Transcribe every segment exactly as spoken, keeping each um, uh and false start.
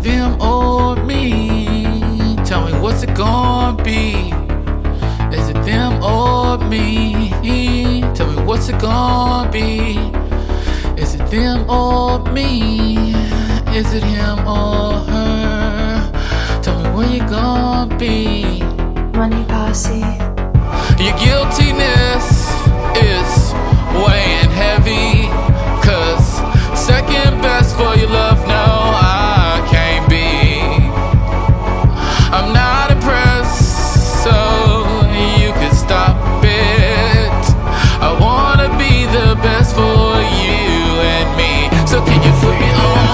them or me? Tell me what's it gonna be? Is it them or me? Tell me what's it gonna be? Is it them or me? Is it him or her? Tell me where you gonna be? Money Posse. Your guiltiness is weighing heavy, 'cause second best for your love, no, I can't be. I'm not impressed, so you can stop it. I wanna be the best for you and me, so can you put me on?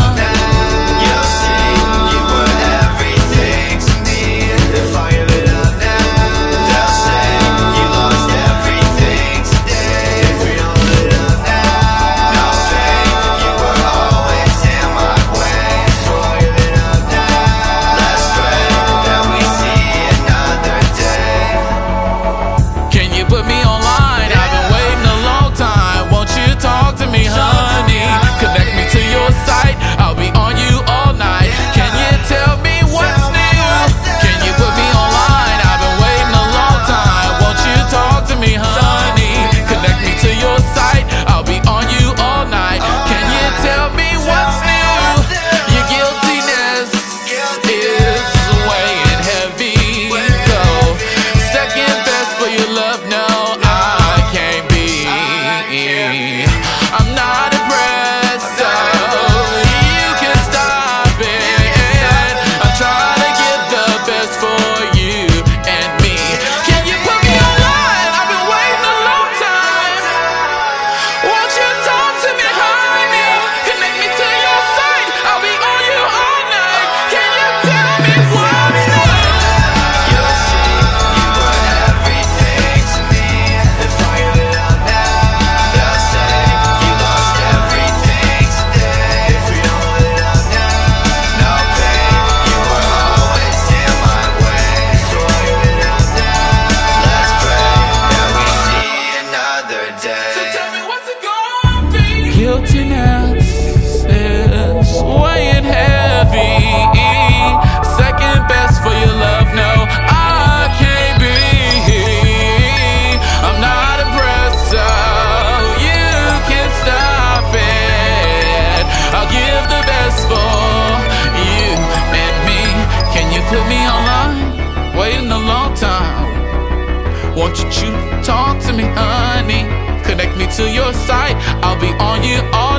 Put me online, I've been waiting a long time. Won't you talk to me, honey? Connect me to your site, I'll be on you all night. Can you tell me what's new? Can you put me online? I've been waiting a long time. Won't you talk to me, honey? Connect me to your site, I'll be on you all night. Can you tell me what's new? Your guiltiness is weighing heavy. Go second best for your love, no, I'm not impressed, so you can stop it. I'm trying to get the best for you and me. Can you put me online? I've been waiting a long time. Won't you talk to me, honey? Connect me to your site, I'll be on you all night. Can you tell me what's new? Guiltiness is weighing heavy. Second best for your love, no, I can't be. I'm not impressed, so you can stop it. I'll give the best for you and me. Can you put me online? Waiting a long time. Won't you talk to me, honey? Connect me to your site, I'll be on you all